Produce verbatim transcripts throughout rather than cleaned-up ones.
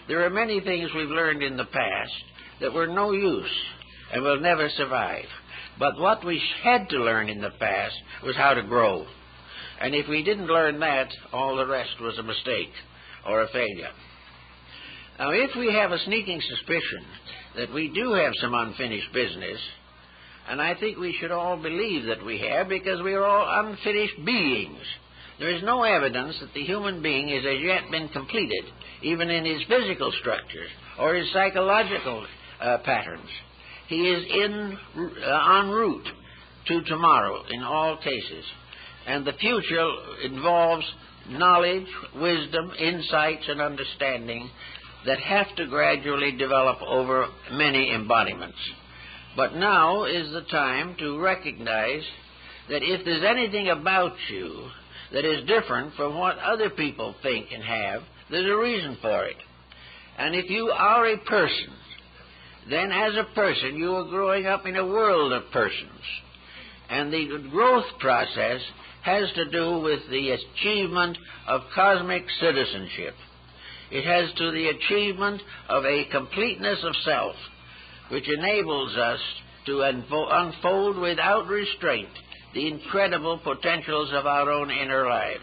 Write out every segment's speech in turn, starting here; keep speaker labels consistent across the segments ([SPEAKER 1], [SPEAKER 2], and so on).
[SPEAKER 1] There are many things we've learned in the past that were no use and will never survive. But what we had to learn in the past was how to grow. And if we didn't learn that, all the rest was a mistake or a failure. Now, if we have a sneaking suspicion that we do have some unfinished business, and I think we should all believe that we have, because we are all unfinished beings. There is no evidence that the human being has as yet been completed, even in his physical structures or his psychological uh, patterns. He is in, uh, en route to tomorrow in all cases. And the future involves knowledge, wisdom, insights, and understanding that have to gradually develop over many embodiments. But now is the time to recognize that if there's anything about you that is different from what other people think and have, there's a reason for it. And if you are a person, then as a person you are growing up in a world of persons. And the growth process has to do with the achievement of cosmic citizenship. It has to the achievement of a completeness of self, which enables us to unfold without restraint the incredible potentials of our own inner lives.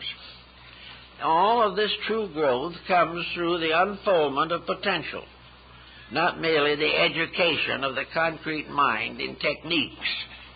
[SPEAKER 1] All of this true growth comes through the unfoldment of potential, not merely the education of the concrete mind in techniques.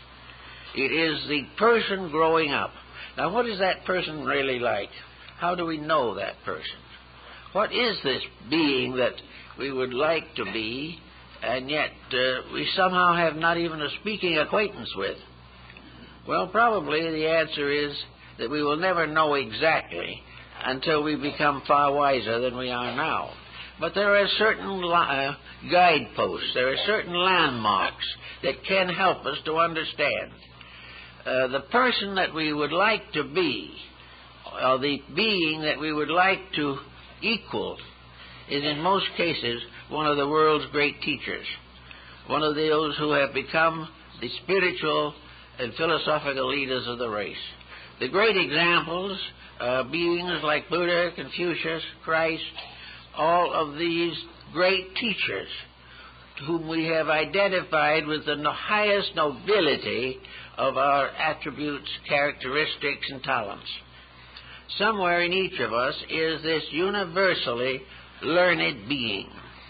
[SPEAKER 1] It is the person growing up. Now, what is that person really like? How do we know that person? What is this being that we would like to be, and yet uh, we somehow have not even a speaking acquaintance with? Well, probably the answer is that we will never know exactly until we become far wiser than we are now. But there are certain uh, guideposts, there are certain landmarks that can help us to understand. Uh, the person that we would like to be, or the being that we would like to equal, is in most cases one of the world's great teachers, one of those who have become the spiritual and philosophical leaders of the race. The great examples, uh, beings like Buddha, Confucius, Christ, all of these great teachers whom we have identified with the highest nobility of our attributes, characteristics, and talents. Somewhere in each of us is this universally learned being.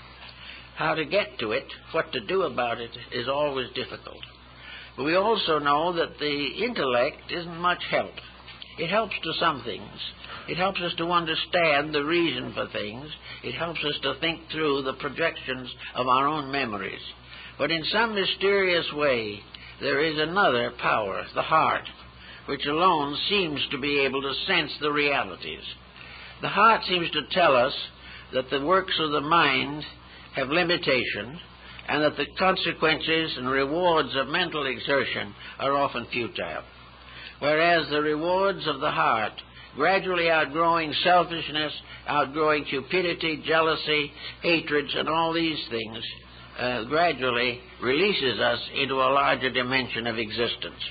[SPEAKER 1] How to get to it, what to do about it, is always difficult. But we also know that the intellect isn't much help. It helps to some things. It helps us to understand the reason for things. It helps us to think through the projections of our own memories. But in some mysterious way, there is another power, the heart, which alone seems to be able to sense the realities. The heart seems to tell us that the works of the mind have limitation, and that the consequences and rewards of mental exertion are often futile. Whereas the rewards of the heart, gradually outgrowing selfishness, outgrowing cupidity, jealousy, hatreds, and all these things, uh, gradually releases us into a larger dimension of existence.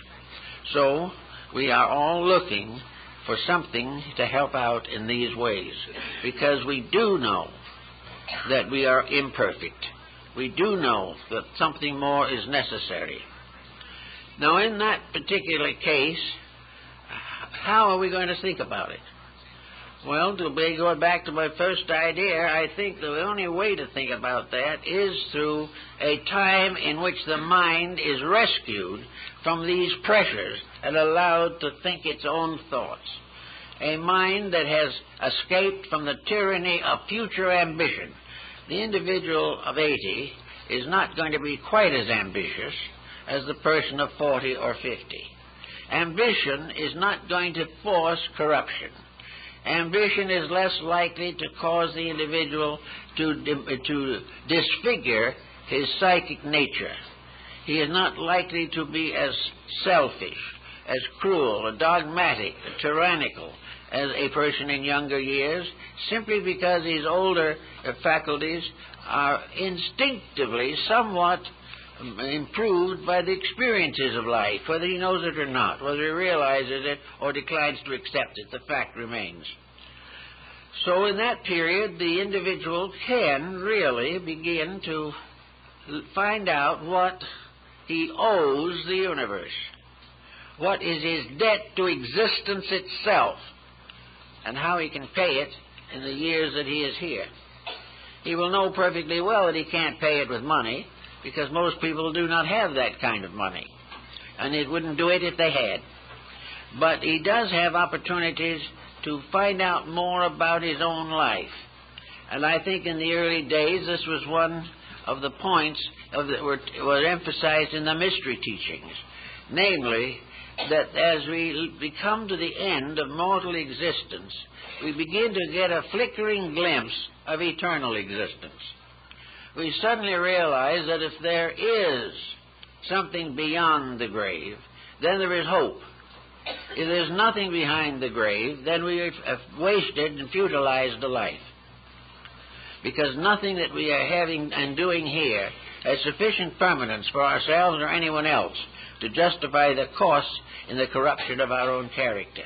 [SPEAKER 1] So we are all looking for something to help out in these ways, because we do know that we are imperfect. We do know that something more is necessary. Now, in that particular case, how are we going to think about it? Well, to be going back to my first idea, I think the only way to think about that is through a time in which the mind is rescued from these pressures and allowed to think its own thoughts. A mind that has escaped from the tyranny of future ambition. The individual of eighty is not going to be quite as ambitious as the person of forty or fifty. Ambition is not going to force corruption. Ambition is less likely to cause the individual to, to disfigure his psychic nature. He is not likely to be as selfish, as cruel, dogmatic, tyrannical as a person in younger years, simply because his older faculties are instinctively somewhat improved by the experiences of life, whether he knows it or not, whether he realizes it or declines to accept it. The fact remains. So in that period, the individual can really begin to find out what he owes the universe, what is his debt to existence itself, and how he can pay it in the years that he is here. He will know perfectly well that he can't pay it with money, because most people do not have that kind of money, and it wouldn't do it if they had. But he does have opportunities to find out more about his own life. And I think in the early days this was one of the points of that were, were emphasized in the mystery teachings, namely that as we become to the end of mortal existence, we begin to get a flickering glimpse of eternal existence. We suddenly realize that if there is something beyond the grave, then there is hope. If there's nothing behind the grave, then we have wasted and futilized a life. Because nothing that we are having and doing here has sufficient permanence for ourselves or anyone else to justify the cost in the corruption of our own character.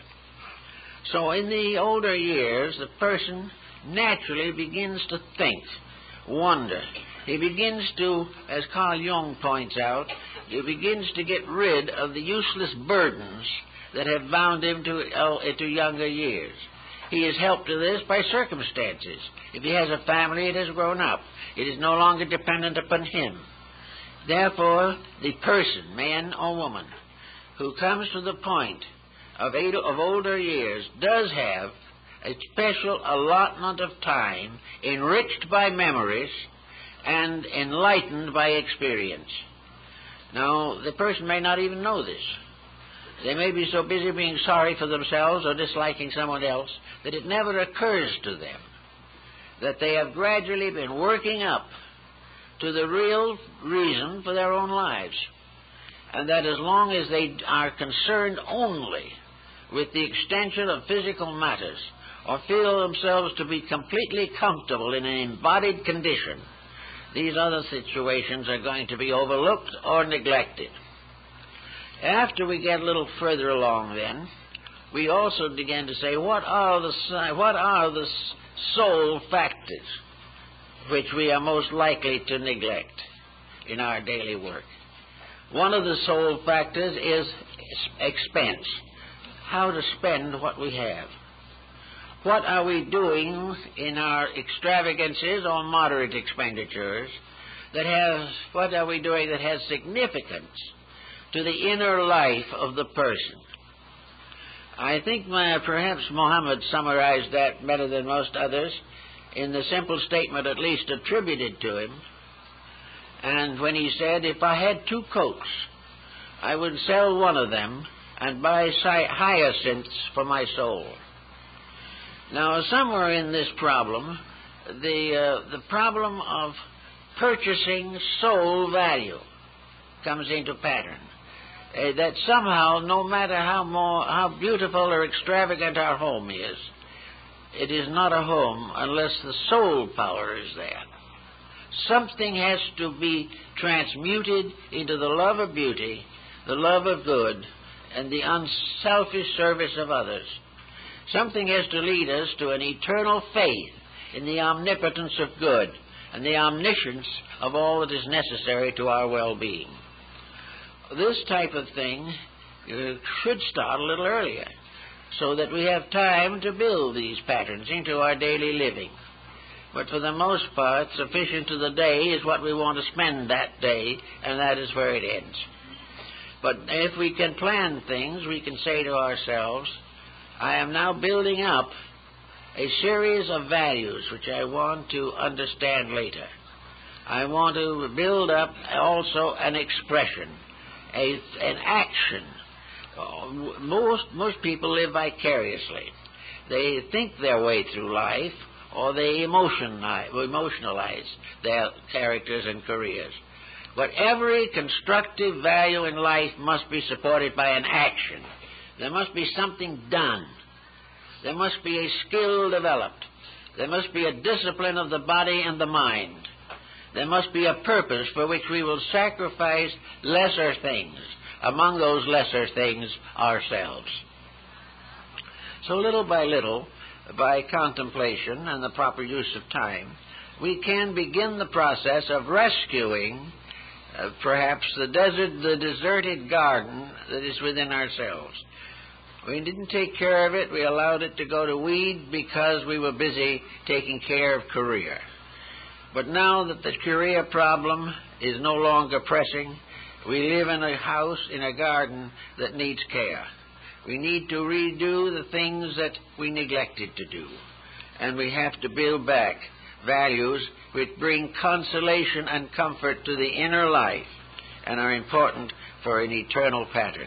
[SPEAKER 1] So in the older years, the person naturally begins to think, wonder. He begins to, as Carl Jung points out, he begins to get rid of the useless burdens that have bound him to, uh, to younger years. He is helped to this by circumstances. If he has a family, it has grown up. It is no longer dependent upon him. Therefore, the person, man or woman, who comes to the point of, eight, of older years does have a special allotment of time enriched by memories and enlightened by experience. Now, the person may not even know this. They may be so busy being sorry for themselves or disliking someone else that it never occurs to them that they have gradually been working up to the real reason for their own lives, and that as long as they are concerned only with the extension of physical matters or feel themselves to be completely comfortable in an embodied condition, these other situations are going to be overlooked or neglected. After we get a little further along then, we also begin to say, what are the, what are the soul factors which we are most likely to neglect in our daily work? One of the soul factors is expense, how to spend what we have. What are we doing in our extravagances or moderate expenditures that has, what are we doing that has significance to the inner life of the person? I think my, perhaps Muhammad summarized that better than most others in the simple statement at least attributed to him, and when he said, if I had two coats, I would sell one of them and buy hyacinths for my soul. Now, somewhere in this problem, the, uh, the problem of purchasing soul value comes into pattern. Uh, that somehow, no matter how more, how beautiful or extravagant our home is, it is not a home unless the soul power is there. Something has to be transmuted into the love of beauty, the love of good, and the unselfish service of others. Something has to lead us to an eternal faith in the omnipotence of good and the omniscience of all that is necessary to our well-being. This type of thing uh, should start a little earlier, so that we have time to build these patterns into our daily living. But for the most part, sufficient to the day is what we want to spend that day, and that is where it ends. But if we can plan things, we can say to ourselves, I am now building up a series of values which I want to understand later. I want to build up also an expression, a, an action. Uh, most, most people live vicariously. They think their way through life, or they emotionalize, emotionalize their characters and careers. But every constructive value in life must be supported by an action. There must be something done. There must be a skill developed. There must be a discipline of the body and the mind. There must be a purpose for which we will sacrifice lesser things. Among those lesser things, ourselves. So little by little, by contemplation and the proper use of time, we can begin the process of rescuing uh, perhaps the desert, the deserted garden that is within ourselves. We didn't take care of it. We allowed it to go to weed because we were busy taking care of career. But now that the career problem is no longer pressing, we live in a house, in a garden that needs care. We need to redo the things that we neglected to do. And we have to build back values which bring consolation and comfort to the inner life and are important for an eternal pattern.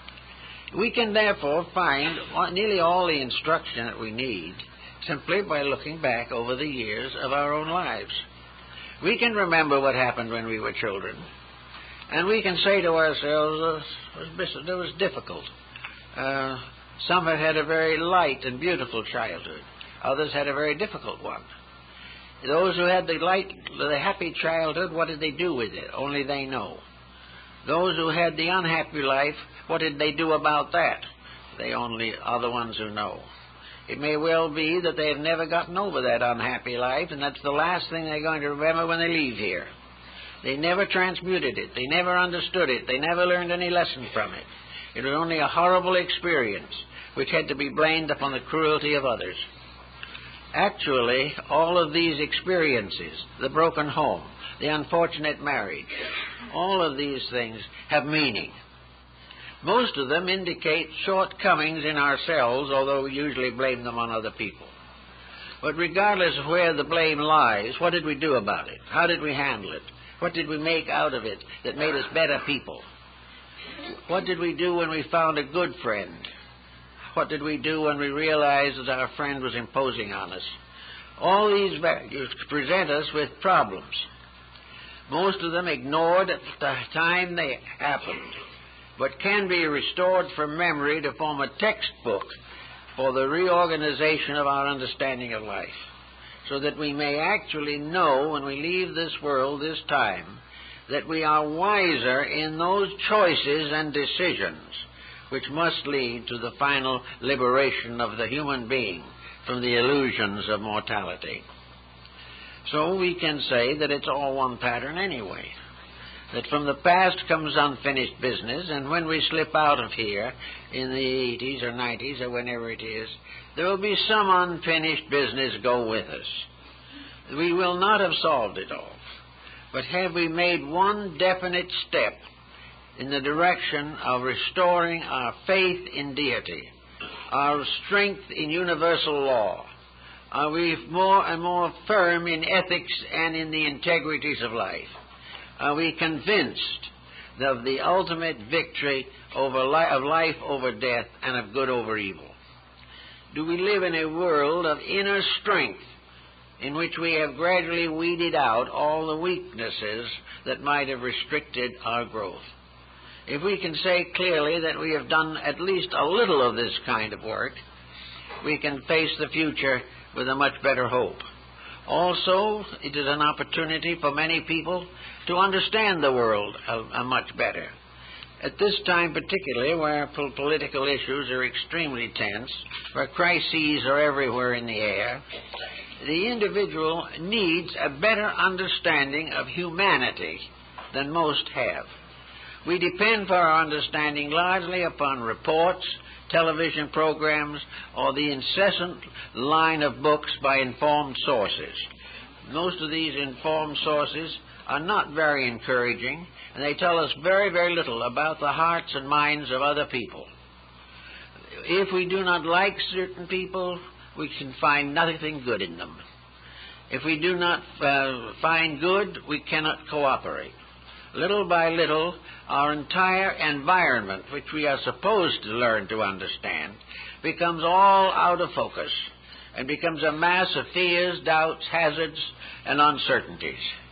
[SPEAKER 1] We can therefore find nearly all the instruction that we need simply by looking back over the years of our own lives. We can remember what happened when we were children, and we can say to ourselves, it was difficult. Uh, some have had a very light and beautiful childhood. Others had a very difficult one. Those who had the light, the happy childhood, what did they do with it? Only they know. Those who had the unhappy life, what did they do about that? They only are the ones who know. It may well be that they have never gotten over that unhappy life, and that's the last thing they're going to remember when they leave here. They never transmuted it. They never understood it. They never learned any lesson from it. It was only a horrible experience which had to be blamed upon the cruelty of others. Actually, all of these experiences, the broken home, the unfortunate marriage, all of these things have meaning. Most of them indicate shortcomings in ourselves, although we usually blame them on other people. But regardless of where the blame lies, what did we do about it? How did we handle it? What did we make out of it that made us better people? What did we do when we found a good friend? What did we do when we realized that our friend was imposing on us? All these values present us with problems. Most of them ignored at the time they happened, but can be restored from memory to form a textbook for the reorganization of our understanding of life, so that we may actually know when we leave this world this time that we are wiser in those choices and decisions which must lead to the final liberation of the human being from the illusions of mortality. So we can say that it's all one pattern anyway, that from the past comes unfinished business, and when we slip out of here in the eighties or nineties or whenever it is, there will be some unfinished business go with us. We will not have solved it all, but have we made one definite step in the direction of restoring our faith in deity, our strength in universal law? Are we more and more firm in ethics and in the integrities of life? Are we convinced of the ultimate victory over li- of life over death and of good over evil? Do we live in a world of inner strength in which we have gradually weeded out all the weaknesses that might have restricted our growth? If we can say clearly that we have done at least a little of this kind of work, we can face the future with a much better hope. Also, it is an opportunity for many people to understand the world a, a much better. At this time particularly, where po- political issues are extremely tense, where crises are everywhere in the air, the individual needs a better understanding of humanity than most have. We depend for our understanding largely upon reports, television programs, or the incessant line of books by informed sources. Most of these informed sources are not very encouraging, and they tell us very, very little about the hearts and minds of other people. If we do not like certain people, we can find nothing good in them. If we do not uh, find good, we cannot cooperate. Little by little, our entire environment, which we are supposed to learn to understand, becomes all out of focus and becomes a mass of fears, doubts, hazards, and uncertainties.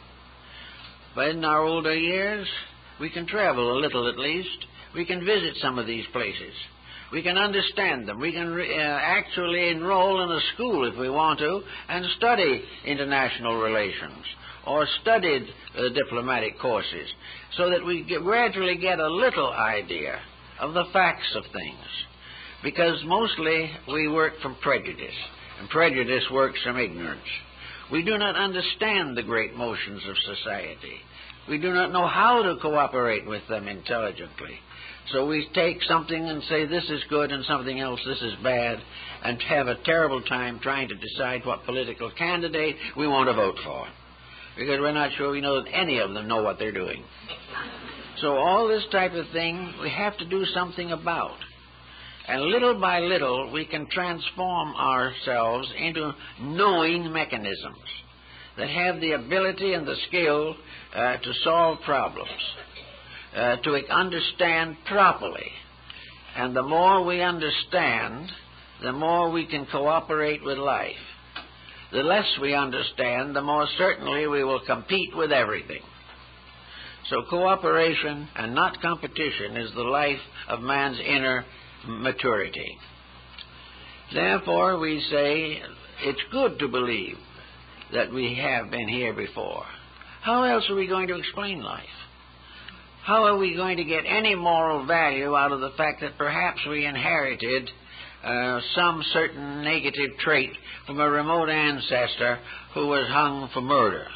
[SPEAKER 1] But in our older years, we can travel a little at least. We can visit some of these places. We can understand them. We can re- uh, actually enroll in a school if we want to and study international relations or studied uh, diplomatic courses, so that we get, gradually get a little idea of the facts of things. Because mostly we work from prejudice. and prejudice works from ignorance. We do not understand the great motions of society. We do not know how to cooperate with them intelligently. So we take something and say this is good and something else this is bad, and have a terrible time trying to decide what political candidate we want to vote for, because we're not sure we know that any of them know what they're doing. So all this type of thing we have to do something about. And little by little we can transform ourselves into knowing mechanisms that have the ability and the skill uh, to solve problems, uh, to understand properly. And the more we understand, the more we can cooperate with life. The less we understand, the more certainly we will compete with everything. So cooperation and not competition is the life of man's inner maturity. Therefore, we say it's good to believe that we have been here before. How else are we going to explain life? How are we going to get any moral value out of the fact that perhaps we inherited uh, some certain negative trait from a remote ancestor who was hung for murder?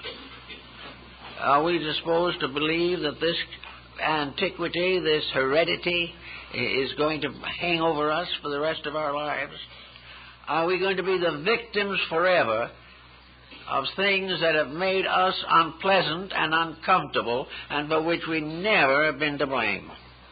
[SPEAKER 1] Are we disposed to believe that this antiquity, this heredity, is going to hang over us for the rest of our lives? Are we going to be the victims forever of things that have made us unpleasant and uncomfortable and for which we never have been to blame?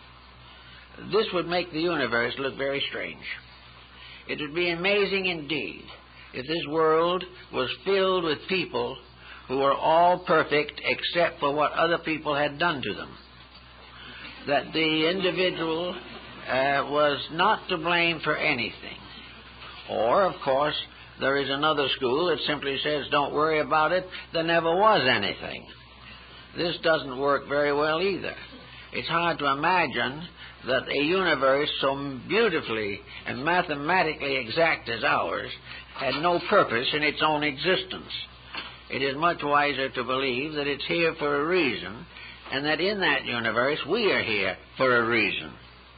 [SPEAKER 1] This would make the universe look very strange. It would be amazing indeed if this world was filled with people who were all perfect except for what other people had done to them. That the individual uh, was not to blame for anything. Or, of course, there is another school that simply says, don't worry about it, there never was anything. This doesn't work very well either. It's hard to imagine that a universe so beautifully and mathematically exact as ours had no purpose in its own existence. It is much wiser to believe that it's here for a reason, and that in that universe we are here for a reason.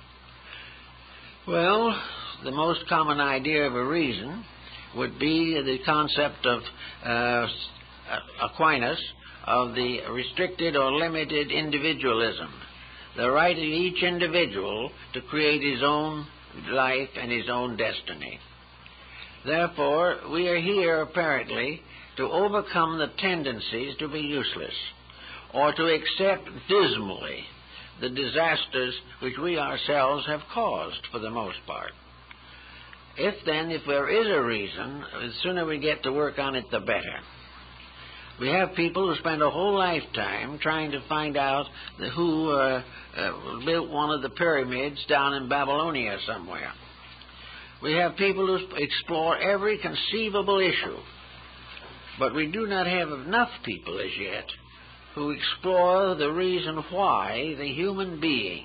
[SPEAKER 1] Well, the most common idea of a reason would be the concept of uh, Aquinas of the restricted or limited individualism, the right of each individual to create his own life and his own destiny. Therefore, we are here apparently to overcome the tendencies to be useless, or to accept dismally the disasters which we ourselves have caused for the most part. If then, if there is a reason, the sooner we get to work on it, the better. We have people who spend a whole lifetime trying to find out the, who uh, uh, built one of the pyramids down in Babylonia somewhere. We have people who explore every conceivable issue, but we do not have enough people as yet who explore the reason why the human being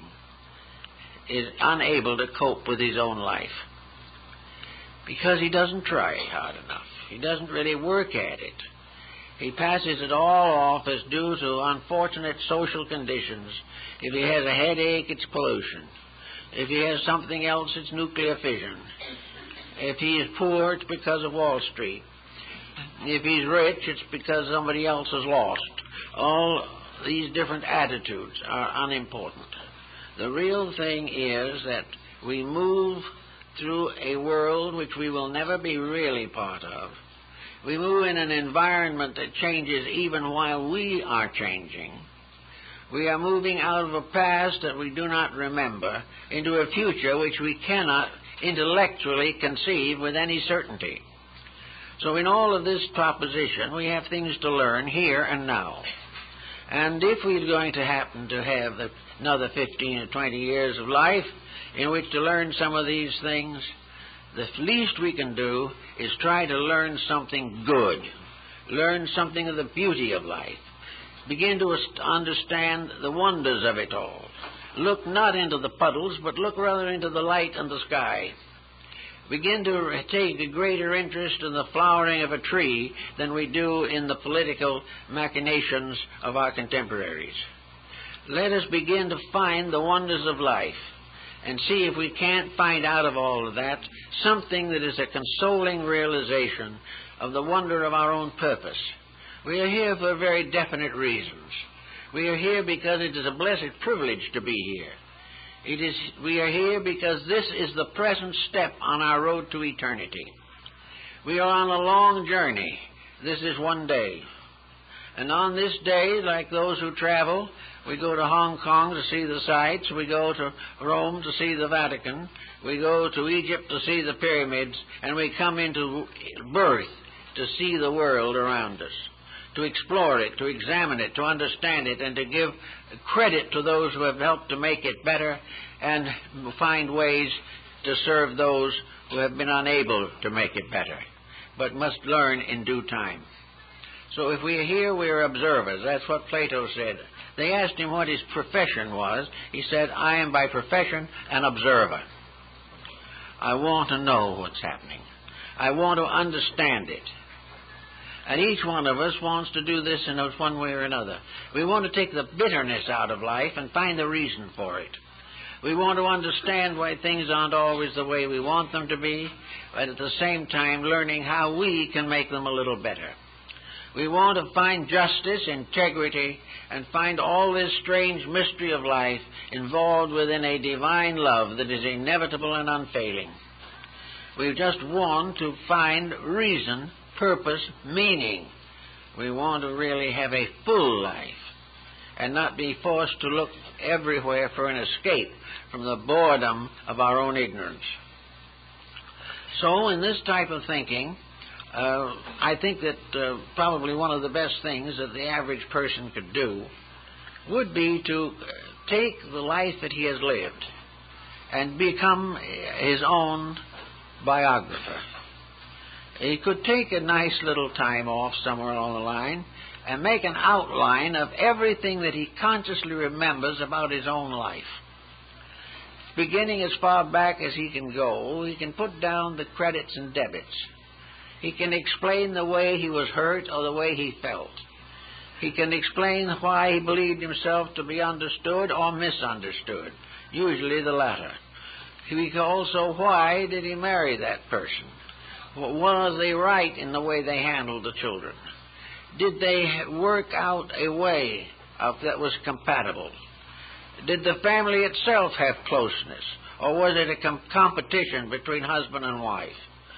[SPEAKER 1] is unable to cope with his own life. Because he doesn't try hard enough. He doesn't really work at it. He passes it all off as due to unfortunate social conditions. If he has a headache, it's pollution. If he has something else, it's nuclear fission. If he is poor, it's because of Wall Street. If he's rich, it's because somebody else has lost. All these different attitudes are unimportant. The real thing is that we move through a world which we will never be really part of. We move in an environment that changes even while we are changing. We are moving out of a past that we do not remember into a future which we cannot intellectually conceive with any certainty. So in all of this proposition, we have things to learn here and now. And if we're going to happen to have another fifteen or twenty years of life in which to learn some of these things, the least we can do is try to learn something good, learn something of the beauty of life, begin to understand the wonders of it all. Look not into the puddles, but look rather into the light and the sky. Begin to take a greater interest in the flowering of a tree than we do in the political machinations of our contemporaries. Let us begin to find the wonders of life and see if we can't find out of all of that something that is a consoling realization of the wonder of our own purpose. We are here for very definite reasons. We are here because it is a blessed privilege to be here. It is, we are here because this is the present step on our road to eternity. We are on a long journey. This is one day. And on this day, like those who travel, we go to Hong Kong to see the sights, we go to Rome to see the Vatican, we go to Egypt to see the pyramids, and we come into birth to see the world around us, to explore it, to examine it, to understand it, and to give credit to those who have helped to make it better, and find ways to serve those who have been unable to make it better, but must learn in due time. So if we are here, we are observers. That's what Plato said. They asked him what his profession was. He said, I am by profession an observer. I want to know what's happening. I want to understand it. And each one of us wants to do this in one way or another. We want to take the bitterness out of life and find the reason for it. We want to understand why things aren't always the way we want them to be, but at the same time learning how we can make them a little better. We want to find justice, integrity, and find all this strange mystery of life involved within a divine love that is inevitable and unfailing. We just want to find reason, purpose, meaning. We want to really have a full life and not be forced to look everywhere for an escape from the boredom of our own ignorance. So in this type of thinking, uh, I think that uh, probably one of the best things that the average person could do would be to take the life that he has lived and become his own biographer. He could take a nice little time off somewhere along the line and make an outline of everything that he consciously remembers about his own life. Beginning as far back as he can go, he can put down the credits and debits. He can explain the way he was hurt or the way he felt. He can explain why he believed himself to be understood or misunderstood, usually the latter. He can also, why did he marry that person? Was they right in the way they handled the children? Did they work out a way of, that was compatible? Did the family itself have closeness, or was it a com- competition between husband and wife?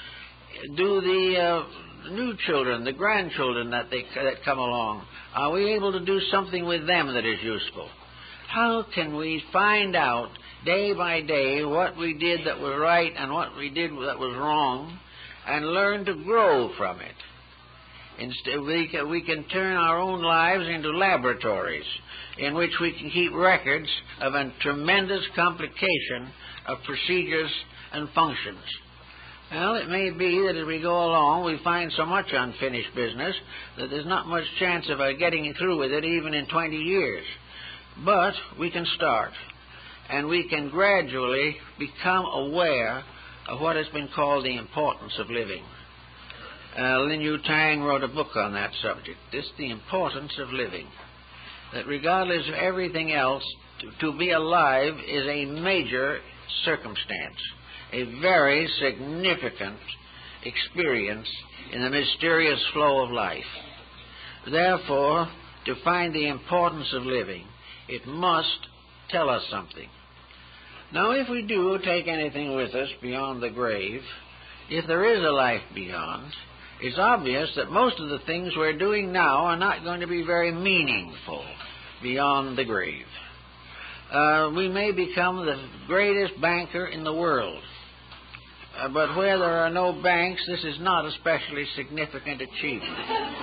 [SPEAKER 1] Do the uh, new children, the grandchildren that they that come along, are we able to do something with them that is useful? How can we find out day by day what we did that was right and what we did that was wrong, and learn to grow from it? Instead, we can, we can turn our own lives into laboratories in which we can keep records of a tremendous complication of procedures and functions. Well, it may be that as we go along, we find so much unfinished business that there's not much chance of our getting through with it even in twenty years. But we can start, and we can gradually become aware of what has been called the importance of living. Uh, Lin Yu Tang wrote a book on that subject. This is the importance of living. That regardless of everything else, to, to be alive is a major circumstance, a very significant experience in the mysterious flow of life. Therefore, to find the importance of living, it must tell us something. Now, if we do take anything with us beyond the grave, if there is a life beyond, it's obvious that most of the things we're doing now are not going to be very meaningful beyond the grave. Uh, we may become the greatest banker in the world, uh, but where there are no banks, this is not a especially significant achievement.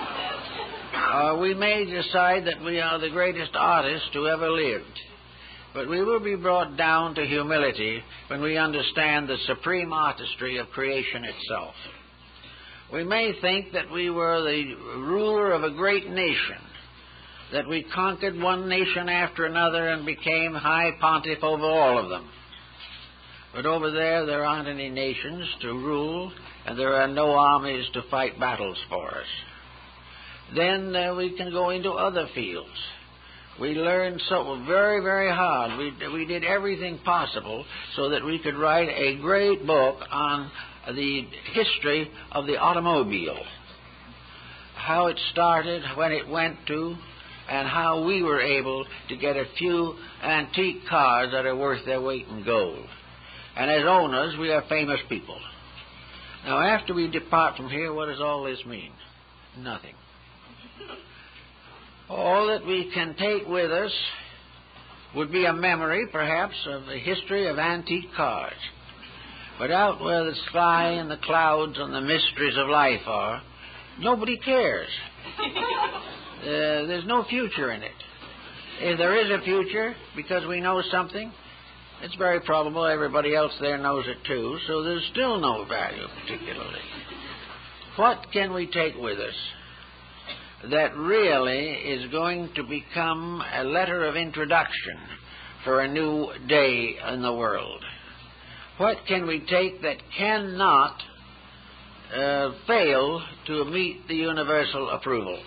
[SPEAKER 1] Uh, we may decide that we are the greatest artists who ever lived, but we will be brought down to humility when we understand the supreme artistry of creation itself. We may think that we were the ruler of a great nation, that we conquered one nation after another and became high pontiff over all of them. But over there, there aren't any nations to rule, and there are no armies to fight battles for us. Then uh, we can go into other fields We learned so very, very hard. We, we did everything possible so that we could write a great book on the history of the automobile, how it started, when it went to, and how we were able to get a few antique cars that are worth their weight in gold. And as owners, we are famous people. Now, after we depart from here, what does all this mean? Nothing. All that we can take with us would be a memory, perhaps, of the history of antique cars. But out where the sky and the clouds and the mysteries of life are, nobody cares. uh, there's no future in it. If there is a future, because we know something, it's very probable everybody else there knows it too, so there's still no value particularly. What can we take with us that really is going to become a letter of introduction for a new day in the world? What can we take that cannot uh, fail to meet the universal approval?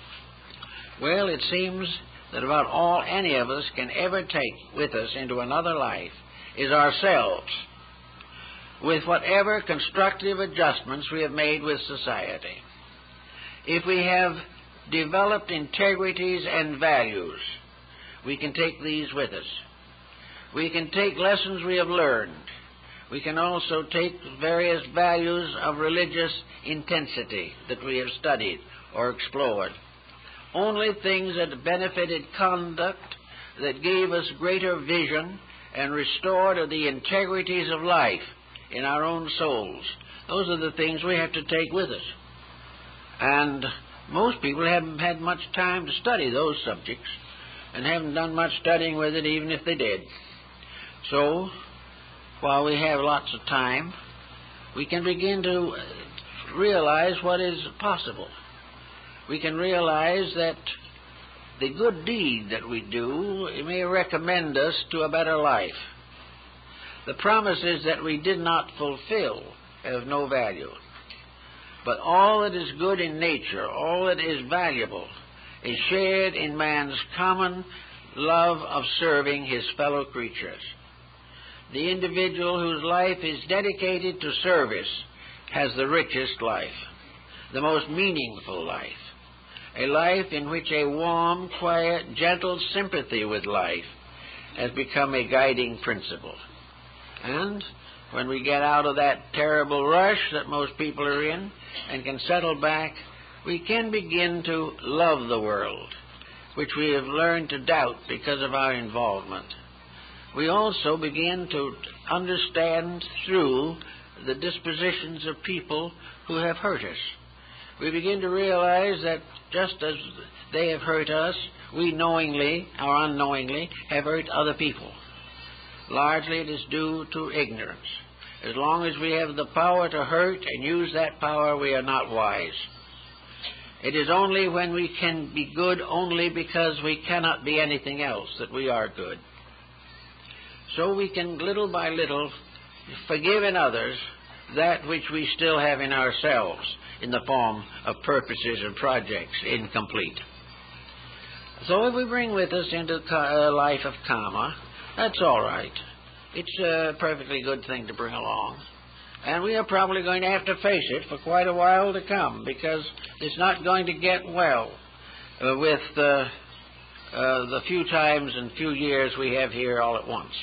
[SPEAKER 1] Well, it seems that about all any of us can ever take with us into another life is ourselves, with whatever constructive adjustments we have made with society. If we have developed integrities and values, we can take these with us. We can take lessons we have learned. We can also take various values of religious intensity that we have studied or explored. Only things that benefited conduct, that gave us greater vision and restored the integrities of life in our own souls. Those are the things we have to take with us. And most people haven't had much time to study those subjects and haven't done much studying with it even if they did. So, while we have lots of time, we can begin to realize what is possible. We can realize that the good deed that we do may recommend us to a better life. The promises that we did not fulfill have no value. But all that is good in nature, all that is valuable, is shared in man's common love of serving his fellow creatures. The individual whose life is dedicated to service has the richest life, the most meaningful life, a life in which a warm, quiet, gentle sympathy with life has become a guiding principle. And when we get out of that terrible rush that most people are in and can settle back, we can begin to love the world, which we have learned to doubt because of our involvement. We also begin to understand through the dispositions of people who have hurt us. We begin to realize that just as they have hurt us, we knowingly or unknowingly have hurt other people. Largely it is due to ignorance. As long as we have the power to hurt and use that power, we are not wise. It is only when we can be good only because we cannot be anything else that we are good. So we can, little by little, forgive in others that which we still have in ourselves in the form of purposes and projects incomplete. So if we bring with us into the life of karma, that's all right. It's a perfectly good thing to bring along. And we are probably going to have to face it for quite a while to come, because it's not going to get well uh, with uh, uh, the few times and few years we have here all at once.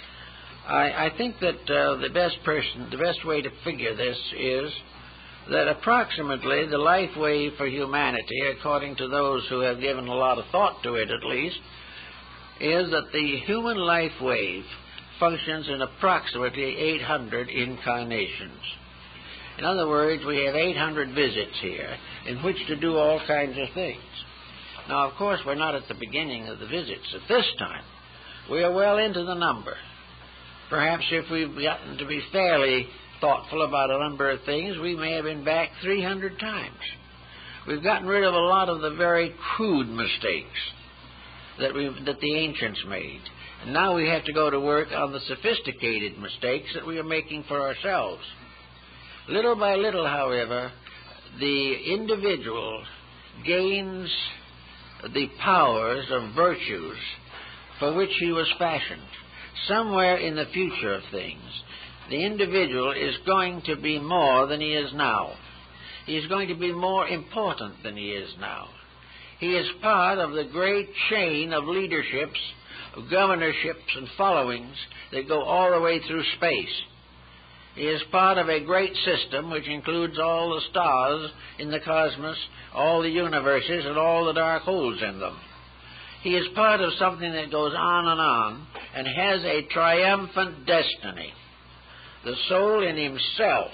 [SPEAKER 1] I, I think that uh, the best person, the best way to figure this is that approximately the life wave for humanity, according to those who have given a lot of thought to it at least, is that the human life wave functions in approximately eight hundred incarnations. In other words, we have eight hundred visits here in which to do all kinds of things. Now, of course, we're not at the beginning of the visits at this time. We are well into the number. Perhaps if we've gotten to be fairly thoughtful about a number of things, we may have been back three hundred times. We've gotten rid of a lot of the very crude mistakes that we that the ancients made. And now we have to go to work on the sophisticated mistakes that we are making for ourselves. Little by little, however, the individual gains the powers of virtues for which he was fashioned. Somewhere in the future of things, the individual is going to be more than he is now. He is going to be more important than he is now. He is part of the great chain of leaderships, of governorships and followings that go all the way through space. He is part of a great system which includes all the stars in the cosmos, all the universes, and all the dark holes in them. He is part of something that goes on and on and has a triumphant destiny. The soul in himself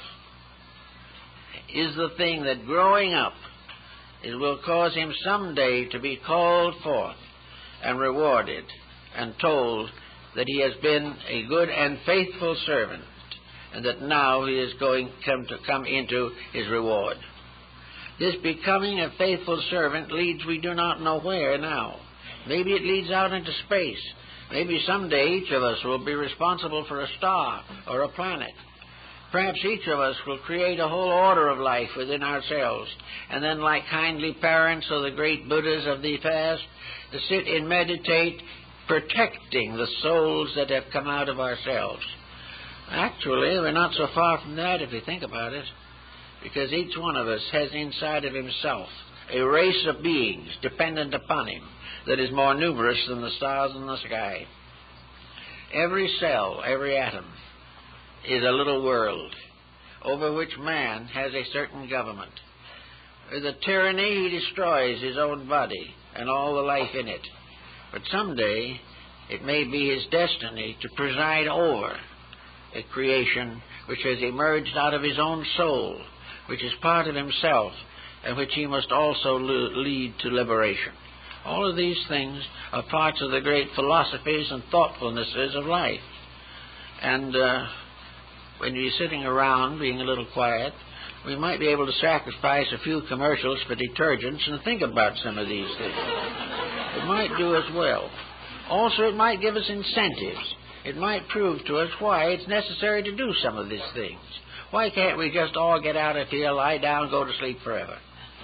[SPEAKER 1] is the thing that, growing up, it will cause him someday to be called forth and rewarded and told that he has been a good and faithful servant, and that now he is going come to come into his reward. This becoming a faithful servant leads we do not know where now. Maybe it leads out into space. Maybe someday each of us will be responsible for a star or a planet. Perhaps each of us will create a whole order of life within ourselves, and then, like kindly parents or the great Buddhas of the past, to sit and meditate, protecting the souls that have come out of ourselves. Actually, we're not so far from that if we think about it, because each one of us has inside of himself a race of beings dependent upon him that is more numerous than the stars in the sky. Every cell, every atom, is a little world over which man has a certain government. With a tyranny, he destroys his own body and all the life in it. But someday, it may be his destiny to preside over a creation which has emerged out of his own soul, which is part of himself, and which he must also lead to liberation. All of these things are parts of the great philosophies and thoughtfulnesses of life. And uh, when you're sitting around being a little quiet, we might be able to sacrifice a few commercials for detergents and think about some of these things. It might do us well. Also, it might give us incentives. It might prove to us why it's necessary to do some of these things. Why can't we just all get out of here, lie down, go to sleep forever?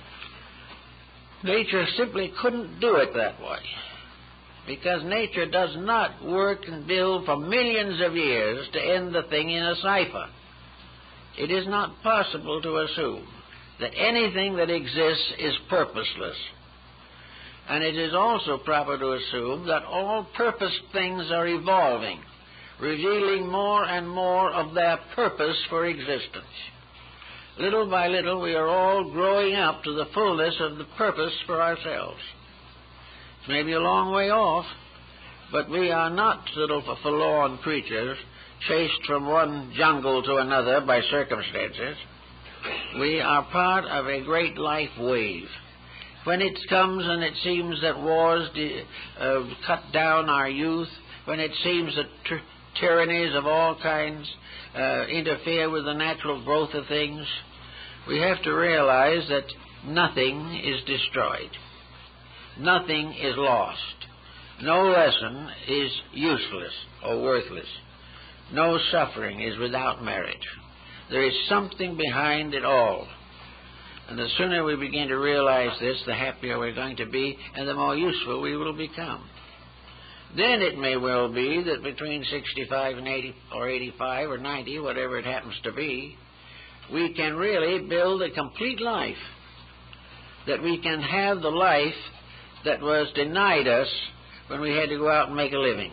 [SPEAKER 1] Nature simply couldn't do it that way, because nature does not work and build for millions of years to end the thing in a cipher. It is not possible to assume that anything that exists is purposeless. And it is also proper to assume that all purposed things are evolving, revealing more and more of their purpose for existence. Little by little, we are all growing up to the fullness of the purpose for ourselves. It may be a long way off, but we are not little forlorn creatures chased from one jungle to another by circumstances. We are part of a great life wave. When it comes and it seems that wars de- uh, cut down our youth, when it seems that ty- tyrannies of all kinds uh, interfere with the natural growth of things, we have to realize that nothing is destroyed. Nothing is lost. No lesson is useless or worthless. No suffering is without merit. There is something behind it all. And the sooner we begin to realize this, the happier we're going to be, and the more useful we will become. Then it may well be that between sixty-five and eighty, or eighty-five, or ninety, whatever it happens to be, we can really build a complete life. That we can have the life that was denied us when we had to go out and make a living.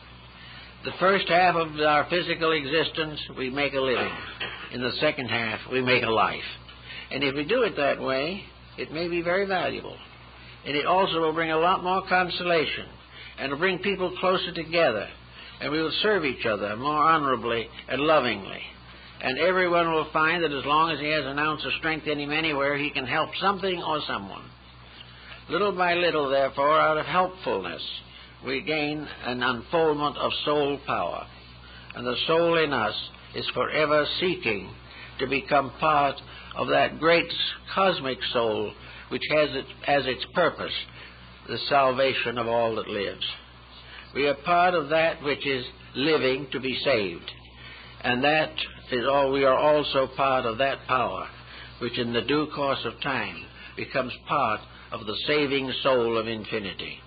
[SPEAKER 1] The first half of our physical existence, we make a living. In the second half, we make a life. And if we do it that way, it may be very valuable. And it also will bring a lot more consolation, and will bring people closer together, and we will serve each other more honorably and lovingly. And everyone will find that as long as he has an ounce of strength in him anywhere, he can help something or someone. Little by little, therefore, out of helpfulness, we gain an unfoldment of soul power. And the soul in us is forever seeking to become part of that great cosmic soul which has it, as its purpose the salvation of all that lives. We are part of that which is living to be saved. And that is all. We are also part of that power which in the due course of time becomes part of the saving soul of infinity.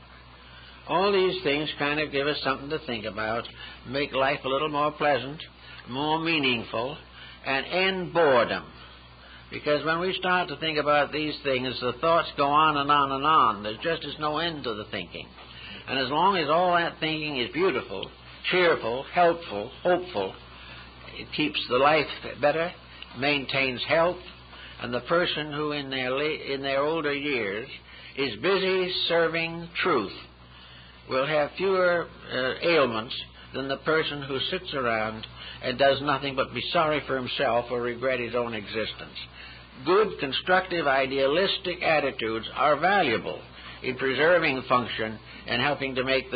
[SPEAKER 1] All these things kind of give us something to think about, make life a little more pleasant, more meaningful, and end boredom. Because when we start to think about these things, the thoughts go on and on and on. There just is no end to the thinking. And as long as all that thinking is beautiful, cheerful, helpful, hopeful, it keeps the life better, maintains health, and the person who in their la- in their older years is busy serving truth will have fewer uh, ailments than the person who sits around and does nothing but be sorry for himself or regret his own existence. Good, constructive, idealistic attitudes are valuable in preserving function and helping to make the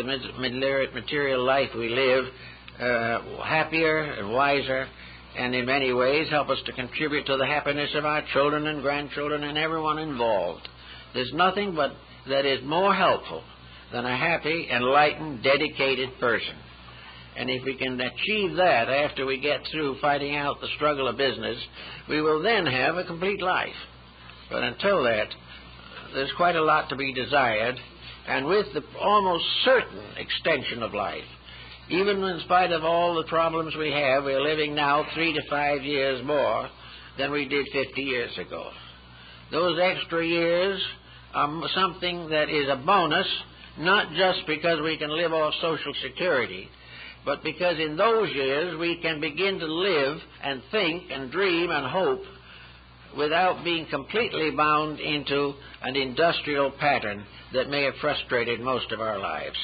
[SPEAKER 1] material life we live uh, happier and wiser, and in many ways help us to contribute to the happiness of our children and grandchildren and everyone involved. There's nothing but that is more helpful than a happy, enlightened, dedicated person. And if we can achieve that after we get through fighting out the struggle of business, we will then have a complete life. But until that, there's quite a lot to be desired, and with the almost certain extension of life, even in spite of all the problems we have, we're living now three to five years more than we did fifty years ago. Those extra years are something that is a bonus, not just because we can live off Social Security, but because in those years we can begin to live and think and dream and hope without being completely bound into an industrial pattern that may have frustrated most of our lives.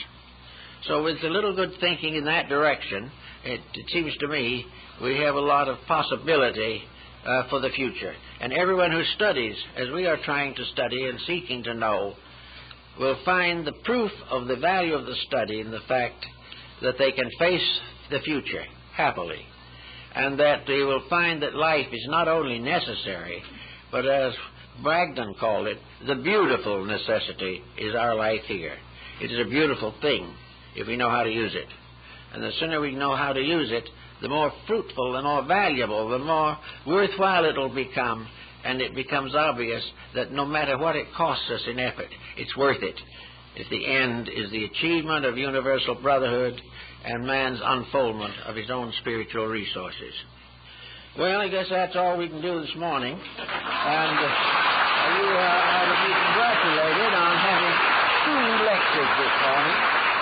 [SPEAKER 1] So with a little good thinking in that direction, it, it seems to me we have a lot of possibility uh, for the future. And everyone who studies, as we are trying to study and seeking to know, will find the proof of the value of the study in the fact that they can face the future happily, and that they will find that life is not only necessary, but as Bragdon called it, the beautiful necessity is our life here. It is a beautiful thing if we know how to use it. And the sooner we know how to use it, the more fruitful, the more valuable, the more worthwhile it will become, and it becomes obvious that no matter what it costs us in effort, it's worth it, if the end is the achievement of universal brotherhood and man's unfoldment of his own spiritual resources. Well, I guess that's all we can do this morning. And uh, you uh, are to be congratulated on having two lectures this morning.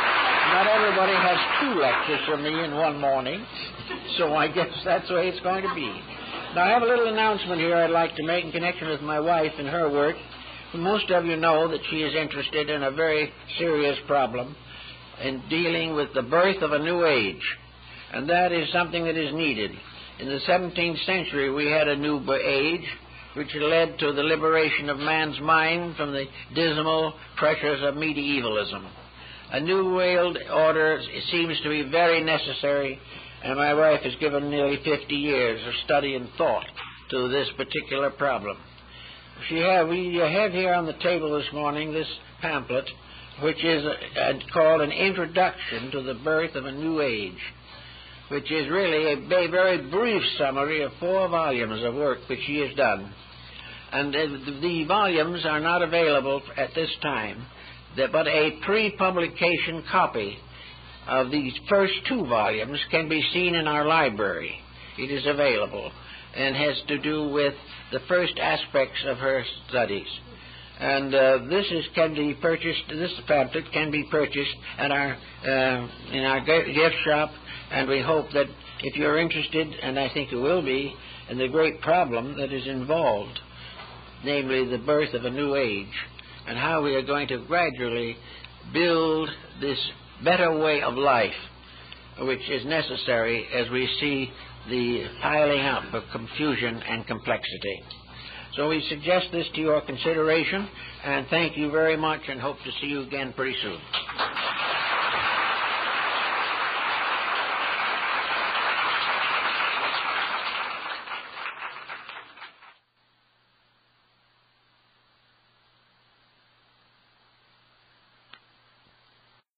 [SPEAKER 1] Not everybody has two lectures from me in one morning, so I guess that's the way it's going to be. Now, I have a little announcement here I'd like to make in connection with my wife and her work. Most of you know that she is interested in a very serious problem in dealing with the birth of a new age, and that is something that is needed. In the seventeenth century, we had a new age which led to the liberation of man's mind from the dismal pressures of medievalism. A new world order seems to be very necessary, and my wife has given nearly fifty years of study and thought to this particular problem. She have, we have here on the table this morning this pamphlet, which is a, a, called An Introduction to the Birth of a New Age, which is really a, a very brief summary of four volumes of work which she has done. And uh, the volumes are not available at this time, but a pre-publication copy of these first two volumes can be seen in our library. It is available and has to do with the first aspects of her studies. And uh, this is can be purchased. This pamphlet can be purchased at our uh, in our gift shop, and we hope that if you're interested, and I think you will be, in the great problem that is involved, namely the birth of a new age, and how we are going to gradually build this better way of life, which is necessary as we see the piling up of confusion and complexity. So we suggest this to your consideration, and thank you very much, and hope to see you again pretty soon.